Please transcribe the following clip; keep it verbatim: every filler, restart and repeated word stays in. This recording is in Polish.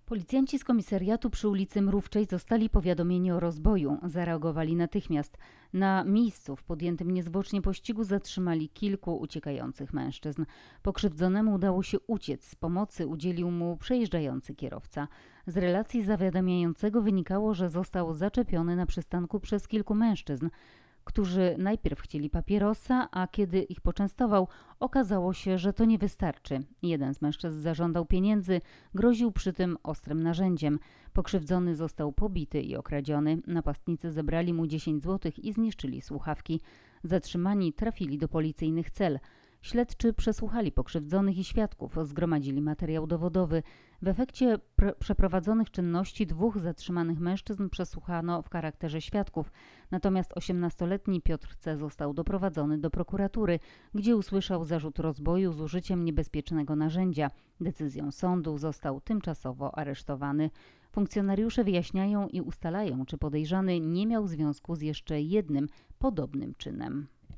Policjanci z komisariatu przy ulicy Mrówczej zostali powiadomieni o rozboju. Zareagowali natychmiast. Na miejscu w podjętym niezwłocznie pościgu zatrzymali kilku uciekających mężczyzn. Pokrzywdzonemu udało się uciec. Z pomocy udzielił mu przejeżdżający kierowca. Z relacji zawiadamiającego wynikało, że został zaczepiony na przystanku przez kilku mężczyzn, którzy najpierw chcieli papierosa, a kiedy ich poczęstował, okazało się, że to nie wystarczy. Jeden z mężczyzn zażądał pieniędzy, groził przy tym ostrym narzędziem. Pokrzywdzony został pobity i okradziony. Napastnicy zebrali mu dziesięć złotych i zniszczyli słuchawki. Zatrzymani trafili do policyjnych cel. Śledczy przesłuchali pokrzywdzonych i świadków, zgromadzili materiał dowodowy. W efekcie przeprowadzonych czynności dwóch zatrzymanych mężczyzn przesłuchano w charakterze świadków, natomiast osiemnastoletni Piotr C. został doprowadzony do prokuratury, gdzie usłyszał zarzut rozboju z użyciem niebezpiecznego narzędzia. Decyzją sądu został tymczasowo aresztowany. Funkcjonariusze wyjaśniają i ustalają, czy podejrzany nie miał związku z jeszcze jednym podobnym czynem.